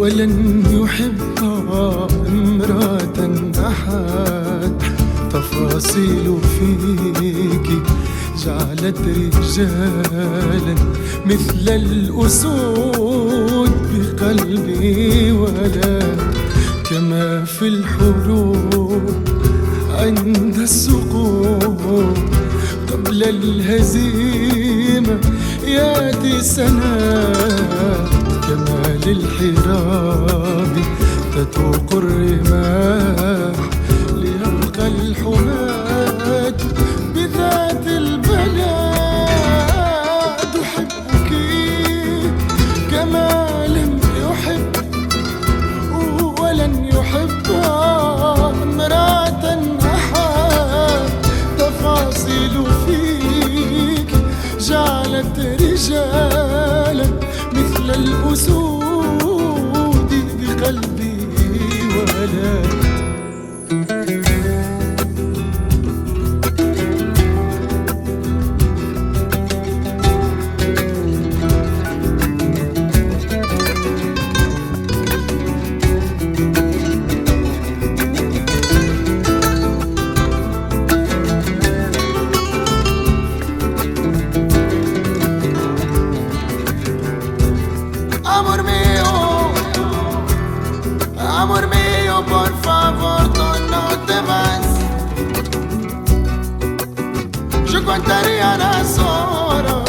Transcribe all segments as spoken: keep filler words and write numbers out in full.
ولن يحبها امرأة أحد. تفاصيل فيك جعلت رجالا مثل الأسود بقلبي، ولا كما في الحروب عند السقوط قبل الهزيمة ياتي سنة. كما للحراب تتوق الرماح ليبقى الحماة بذات البلاد. أحبك كما لم يحب ولن يحبها امرأة أحد. تفاصيل فيك جعلت رجالا مثل الأسود بقلبي، ولا Amor mío, amor mío, por favor, tú no te vas. Yo contaría las horas,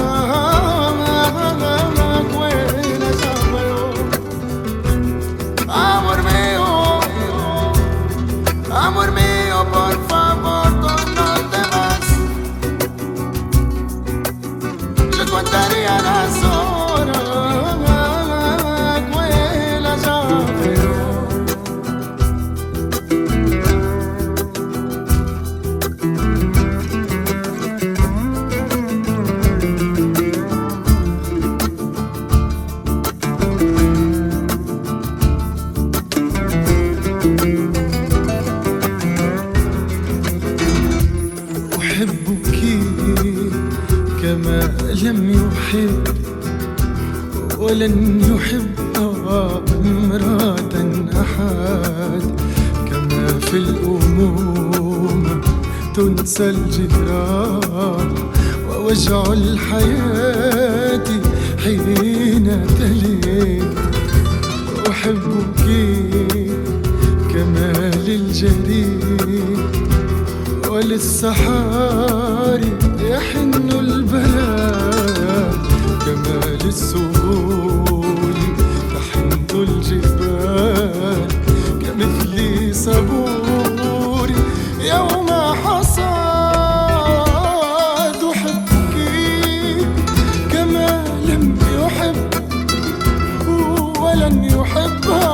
amor mío, amor mío, por favor, tú no te vas. Yo contaría las horas. أحبك كما لم يحب ولن يحبها امرأة أحد. كما في الأمومة تنسى الجراح ووجع الحياة حين تلين. أحبك كما للجريح وللسحاري يحن البلاد. كما للسهول تحن الجبال كمثلي صبوري يوم حصاد. أحبك كما لم يحب ولن يحبها